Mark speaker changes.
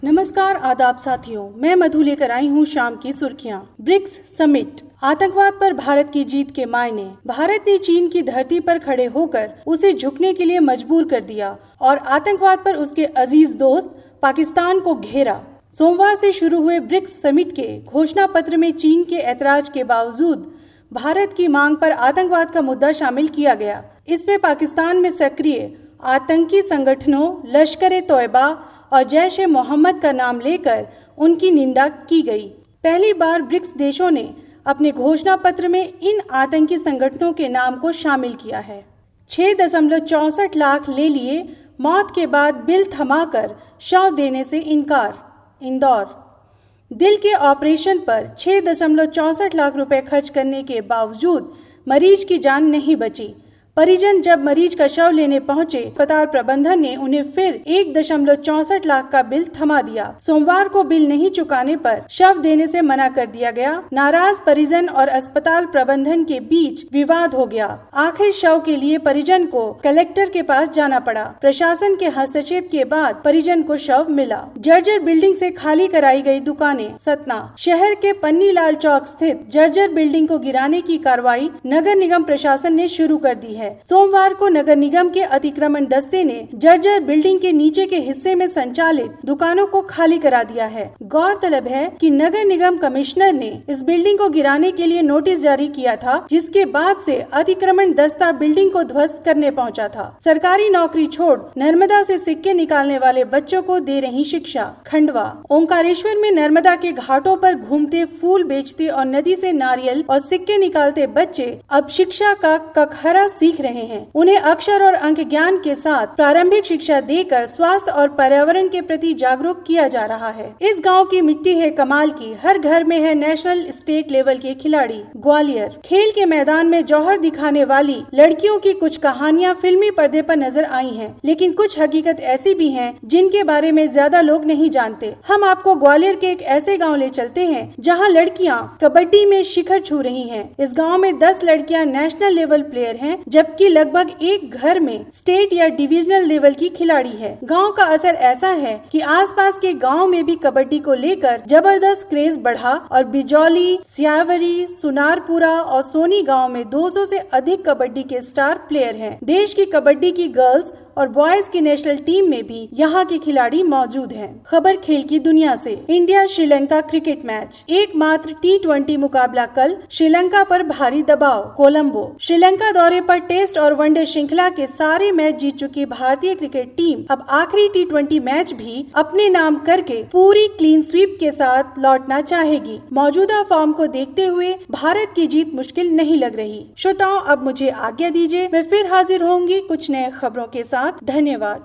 Speaker 1: नमस्कार आदाब साथियों, मैं मधु लेकर आई हूँ शाम की सुर्खियाँ। ब्रिक्स समिट, आतंकवाद पर भारत की जीत के मायने। भारत ने चीन की धरती पर खड़े होकर उसे झुकने के लिए मजबूर कर दिया और आतंकवाद पर उसके अजीज दोस्त पाकिस्तान को घेरा। सोमवार से शुरू हुए ब्रिक्स समिट के घोषणा पत्र में चीन के ऐतराज के बावजूद भारत की मांग पर आतंकवाद का मुद्दा शामिल किया गया। इसमें पाकिस्तान में सक्रिय आतंकी संगठनों लश्कर-ए-तौयबा और जैश-ए-मोहम्मद का नाम लेकर उनकी निंदा की गई। पहली बार ब्रिक्स देशों ने अपने घोषणा पत्र में इन आतंकी संगठनों के नाम को शामिल किया है। 6.64 लाख ले लिए, मौत के बाद बिल थमाकर शव देने से इनकार। इंदौर, दिल के ऑपरेशन पर 6.64 लाख रुपए खर्च करने के बावजूद मरीज की जान नहीं बची। परिजन जब मरीज का शव लेने पहुंचे, अस्पताल प्रबंधन ने उन्हें फिर 1.64 लाख का बिल थमा दिया। सोमवार को बिल नहीं चुकाने पर शव देने से मना कर दिया गया। नाराज परिजन और अस्पताल प्रबंधन के बीच विवाद हो गया। आखिर शव के लिए परिजन को कलेक्टर के पास जाना पड़ा। प्रशासन के हस्तक्षेप के बाद परिजन को शव मिला। जर्जर बिल्डिंग से खाली कराई गई दुकानें। सतना, शहर के पन्नीलाल चौक स्थित जर्जर बिल्डिंग को गिराने की कार्रवाई नगर निगम प्रशासन ने शुरू कर दी है। सोमवार को नगर निगम के अतिक्रमण दस्ते ने जर्जर बिल्डिंग के नीचे के हिस्से में संचालित दुकानों को खाली करा दिया है। गौरतलब है कि नगर निगम कमिश्नर ने इस बिल्डिंग को गिराने के लिए नोटिस जारी किया था, जिसके बाद से अतिक्रमण दस्ता बिल्डिंग को ध्वस्त करने पहुंचा था। सरकारी नौकरी छोड़ नर्मदा से सिक्के निकालने वाले बच्चों को दे रही शिक्षा। खंडवा, ओंकारेश्वर में नर्मदा के घाटों पर घूमते, फूल बेचते और नदी से नारियल और सिक्के निकालते बच्चे अब शिक्षा का कखहरा सीख रहे हैं। उन्हें अक्षर और अंक ज्ञान के साथ प्रारंभिक शिक्षा देकर स्वास्थ्य और पर्यावरण के प्रति जागरूक किया जा रहा है। इस गांव की मिट्टी है कमाल की, हर घर में है नेशनल स्टेट लेवल के खिलाड़ी। ग्वालियर, खेल के मैदान में जौहर दिखाने वाली लड़कियों की कुछ कहानियां फिल्मी पर्दे पर नजर आई हैं, लेकिन कुछ हकीकत ऐसी भी हैं जिनके बारे में ज्यादा लोग नहीं जानते। हम आपको ग्वालियर के एक ऐसे गाँव ले चलते हैं जहाँ लड़कियाँ कबड्डी में शिखर छू रही है। इस गाँव में 10 लड़कियाँ नेशनल लेवल प्लेयर है, जबकि लगभग एक घर में स्टेट या डिविजनल लेवल की खिलाड़ी है। गांव का असर ऐसा है कि आसपास के गांव में भी कबड्डी को लेकर जबरदस्त क्रेज बढ़ा और बिजौली, सियावरी, सुनारपुरा और सोनी गांव में 200 से अधिक कबड्डी के स्टार प्लेयर हैं। देश की कबड्डी की गर्ल्स और बॉयज की नेशनल टीम में भी यहाँ के खिलाड़ी मौजूद हैं। खबर खेल की दुनिया से। इंडिया श्रीलंका क्रिकेट मैच, एकमात्र T20 मुकाबला कल। श्रीलंका पर भारी दबाव। कोलंबो, श्रीलंका दौरे पर टेस्ट और वनडे श्रृंखला के सारे मैच जीत चुकी भारतीय क्रिकेट टीम अब आखिरी T20 मैच भी अपने नाम करके पूरी क्लीन स्वीप के साथ लौटना चाहेगी। मौजूदा फॉर्म को देखते हुए भारत की जीत मुश्किल नहीं लग रही। श्रोताओं, अब मुझे आज्ञा दीजिए, मैं फिर हाजिर होंगी कुछ नए खबरों के साथ। धन्यवाद।